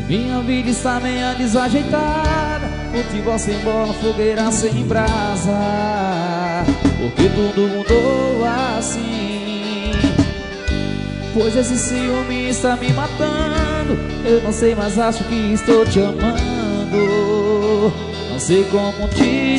Minha vida está meio desajeitada, futebol sem bola, fogueira sem brasa. Porque tudo mudou assim, pois esse ciúme está me matando. Eu não sei, mas acho que estou te amando. Não sei como te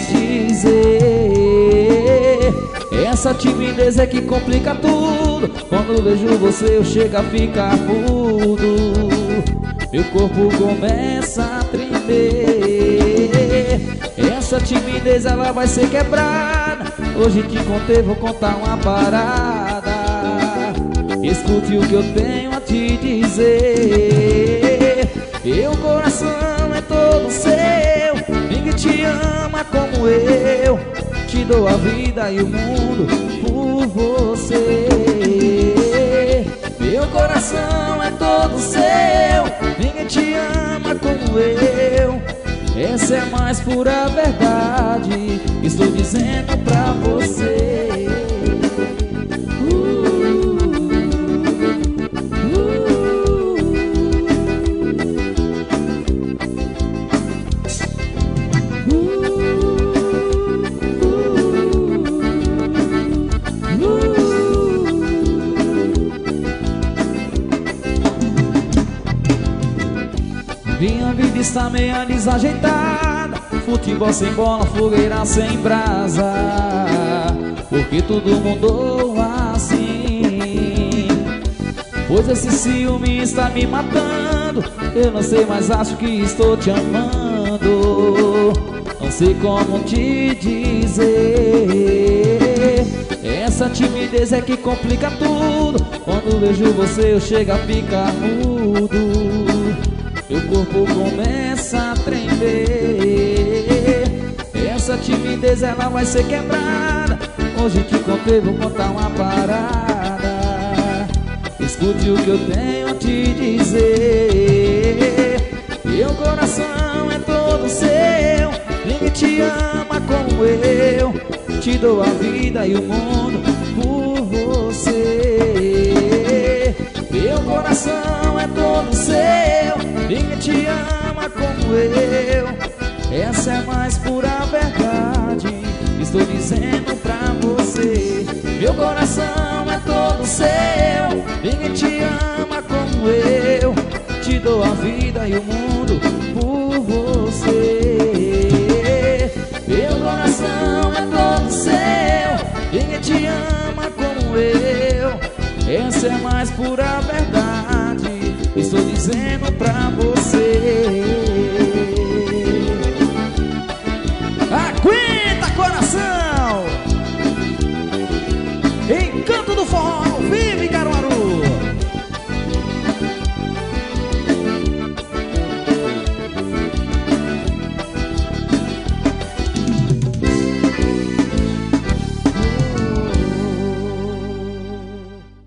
dizer. Essa timidez é que complica tudo. Quando vejo você eu chego a ficar mudo. Meu corpo começa a tremer. Essa timidez ela vai ser quebrada. Hoje te contei, vou contar uma parada. Escute o que eu tenho a te dizer. Meu coração é todo seu, ninguém te ama como eu. Te dou a vida e o mundo por você. Meu coração é todo seu, ninguém te ama como eu. Essa é a mais pura verdade, estou dizendo pra você. Minha vida está meio desajeitada, futebol sem bola, fogueira sem brasa. Porque tudo mudou assim, pois esse ciúme está me matando. Eu não sei, mas acho que estou te amando. Não sei como te dizer. Essa timidez é que complica tudo. Quando vejo você eu chego a ficar mudo. Meu corpo começa a tremer. Essa timidez ela vai ser quebrada. Hoje te contei, vou contar uma parada. Escute o que eu tenho a te dizer. Meu coração é todo seu, ninguém te ama como eu. Te dou a vida e o mundo por você. Meu coração é todo seu, ninguém te ama como eu. Essa é a mais pura verdade, estou dizendo pra você. Meu coração é todo seu, ninguém te ama como eu. Te dou a vida e o mundo por você. Meu coração é todo seu, ninguém te ama como eu. Essa é a mais pura verdade, estou dizendo pra